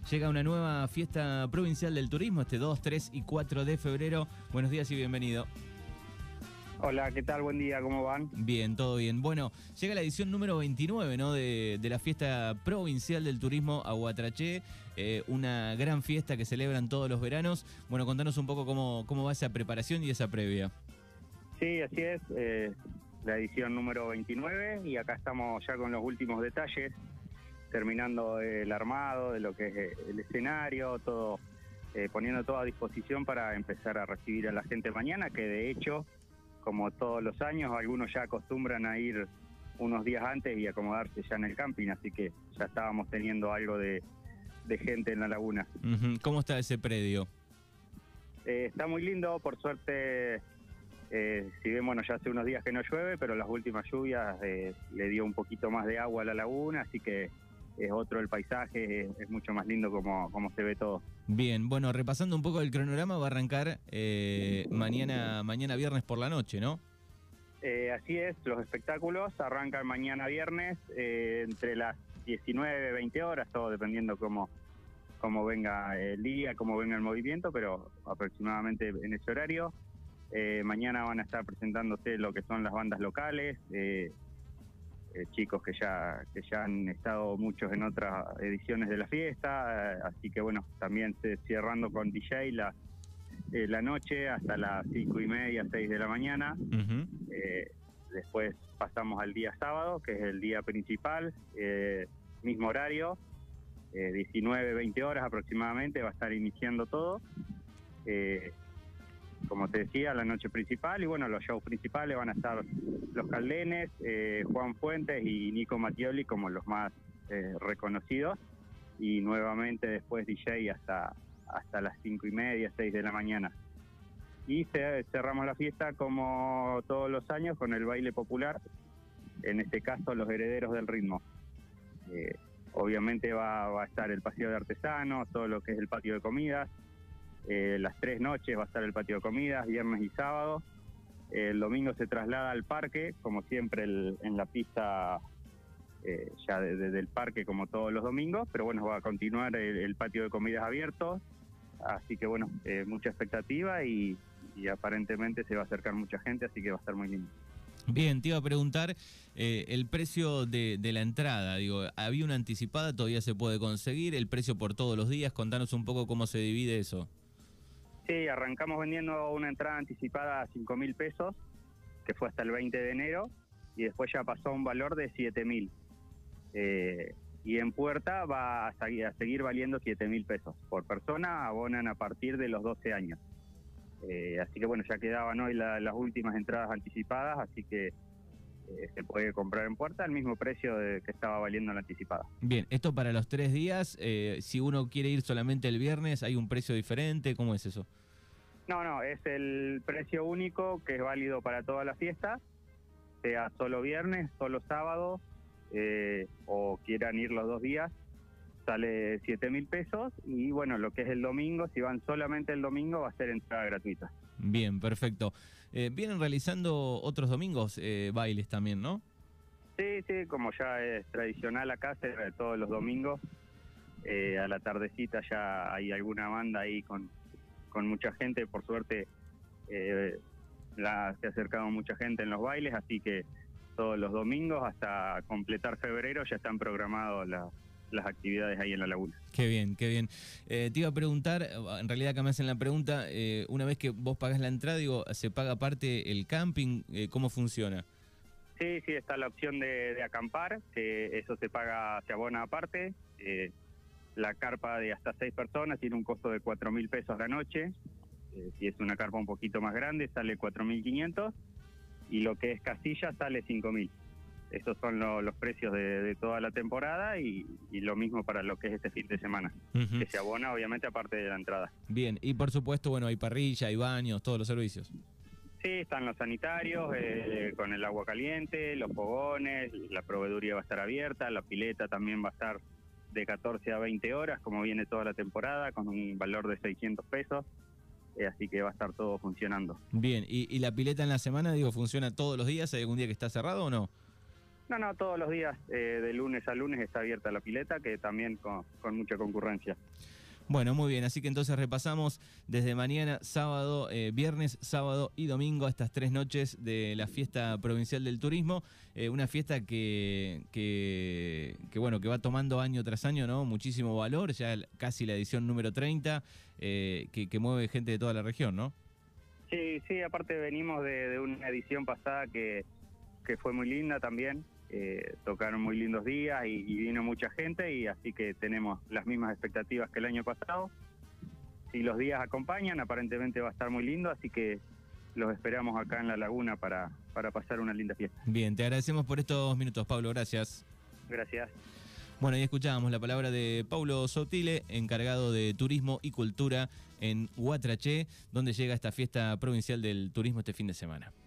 Llega una nueva fiesta provincial del turismo este 2, 3 y 4 de febrero. Buenos días y bienvenido. Hola, ¿qué tal? Buen día, ¿cómo van? Bien, todo bien. Bueno, llega la edición número 29, ¿no? de la fiesta provincial del turismo Aguatraché, una gran fiesta que celebran todos los veranos. Bueno, contanos un poco cómo va esa preparación y esa previa. Sí, así es, la edición número 29 y acá estamos ya con los últimos detalles, terminando el armado de lo que es el escenario, todo, poniendo todo a disposición para empezar a recibir a la gente mañana, que de hecho, como todos los años, algunos ya acostumbran a ir unos días antes y acomodarse ya en el camping, así que ya estábamos teniendo algo de gente en la laguna. ¿Cómo está ese predio? Está muy lindo, por suerte, si bien bueno, ya hace unos días que no llueve, pero las últimas lluvias le dio un poquito más de agua a la laguna, así que es otro el paisaje, es mucho más lindo como se ve todo. Bien, bueno, repasando un poco el cronograma, va a arrancar mañana viernes por la noche, ¿no? Así es, los espectáculos arrancan mañana viernes entre las 19 y 20 horas, todo dependiendo cómo venga el día, cómo venga el movimiento, pero aproximadamente en ese horario. Mañana van a estar presentándose lo que son las bandas locales, chicos que ya han estado muchos en otras ediciones de la fiesta, así que bueno, también cerrando con DJ la noche hasta las 5:30, 6 de la mañana. Después pasamos al día sábado, que es el día principal, mismo horario, 19, 20 horas aproximadamente va a estar iniciando todo. Como te decía, la noche principal y bueno, los shows principales van a estar Los Caldenes, Juan Fuentes y Nico Mattioli como los más reconocidos, y nuevamente después DJ hasta las 5:30, 6 de la mañana. Y cerramos la fiesta como todos los años con el baile popular, en este caso Los Herederos del Ritmo. Obviamente va a estar el paseo de artesanos, todo lo que es el patio de comidas. Las 3 noches va a estar el patio de comidas, viernes y sábado. El domingo se traslada al parque, como siempre en la pista ya desde el parque como todos los domingos, pero bueno, va a continuar el patio de comidas abierto, así que bueno, mucha expectativa y aparentemente se va a acercar mucha gente, así que va a estar muy lindo. Bien, te iba a preguntar el precio de la entrada. Digo, ¿había una anticipada? ¿Todavía se puede conseguir? ¿El precio por todos los días? Contanos un poco cómo se divide eso. Sí, arrancamos vendiendo una entrada anticipada a 5.000 pesos, que fue hasta el 20 de enero, y después ya pasó a un valor de 7.000. Y en puerta va a seguir valiendo 7.000 pesos. Por persona abonan a partir de los 12 años. Así que bueno, ya quedaban hoy las últimas entradas anticipadas, así que se puede comprar en puerta al mismo precio que estaba valiendo la anticipada. Bien, esto para los 3 días, si uno quiere ir solamente el viernes, ¿hay un precio diferente? ¿Cómo es eso? No, es el precio único que es válido para toda la fiesta, sea solo viernes, solo sábado, o quieran ir los 2 días, sale 7.000 pesos, y bueno, lo que es el domingo, si van solamente el domingo, va a ser entrada gratuita. Bien, perfecto. Vienen realizando otros domingos bailes también, ¿no? Sí, como ya es tradicional acá, todos los domingos, a la tardecita ya hay alguna banda ahí con mucha gente, por suerte se ha acercado mucha gente en los bailes, así que todos los domingos hasta completar febrero ya están programados las actividades ahí en la laguna. Qué bien, qué bien. Te iba a preguntar, en realidad acá me hacen la pregunta, una vez que vos pagás la entrada, digo, ¿se paga aparte el camping? ¿Cómo funciona? Sí, está la opción de acampar, que eso se abona aparte. La carpa de hasta 6 personas tiene un costo de 4.000 pesos la noche. Si es una carpa un poquito más grande, sale 4.500. Y lo que es casilla sale 5.000. Estos son los precios de toda la temporada y lo mismo para lo que es este fin de semana, que se abona obviamente aparte de la entrada. Bien, y por supuesto, bueno, hay parrilla, hay baños, todos los servicios. Sí, están los sanitarios, con el agua caliente, los fogones, la proveeduría va a estar abierta, la pileta también va a estar de 14 a 20 horas, como viene toda la temporada, con un valor de 600 pesos. Así que va a estar todo funcionando. Bien, ¿y la pileta en la semana, digo, funciona todos los días? ¿Hay algún día que está cerrado o no? No, todos los días, de lunes a lunes está abierta la pileta, que también con mucha concurrencia. Bueno, muy bien, así que entonces repasamos desde mañana, sábado, viernes, sábado y domingo, estas 3 noches de la fiesta provincial del turismo, una fiesta bueno, que va tomando año tras año, ¿no? Muchísimo valor, ya casi la edición número 30, que mueve gente de toda la región, ¿no? Sí, aparte venimos de una edición pasada que fue muy linda también. Tocaron muy lindos días y vino mucha gente, y así que tenemos las mismas expectativas que el año pasado. Si los días acompañan, aparentemente va a estar muy lindo, así que los esperamos acá en La Laguna para pasar una linda fiesta. Bien, te agradecemos por estos minutos, Pablo, gracias. Gracias. Bueno, y escuchábamos la palabra de Paulo Sotile, encargado de Turismo y Cultura en Huatraché, donde llega esta fiesta provincial del turismo este fin de semana.